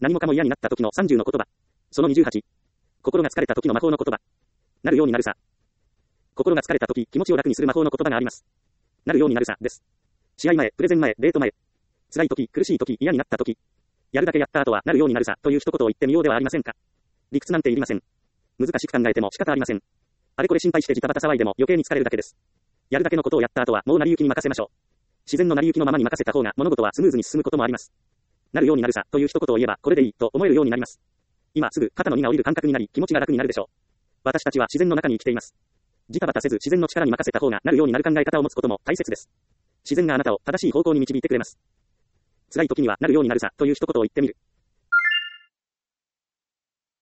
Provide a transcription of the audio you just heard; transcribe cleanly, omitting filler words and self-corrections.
何もかも嫌になった時の30の言葉。その28。心が疲れた時の魔法の言葉。なるようになるさ。心が疲れた時、気持ちを楽にする魔法の言葉があります。なるようになるさ、です。試合前、プレゼン前、デート前。辛い時、苦しい時、嫌になった時。やるだけやった後は、なるようになるさ、という一言を言ってみようではありませんか。理屈なんていりません。難しく考えても仕方ありません。あれこれ心配してジタバタ騒いでも余計に疲れるだけです。やるだけのことをやった後は、もう成り行きに任せましょう。自然の成り行きのままに任せた方が、物事はスムーズに進むこともあります。なるようになるさ、という一言を言えば、これでいい、と思えるようになります。今すぐ、肩の荷が下りる感覚になり、気持ちが楽になるでしょう。私たちは自然の中に生きています。ジタバタせず自然の力に任せた方が、なるようになる考え方を持つことも大切です。自然があなたを正しい方向に導いてくれます。辛い時には、なるようになるさ、という一言を言ってみる。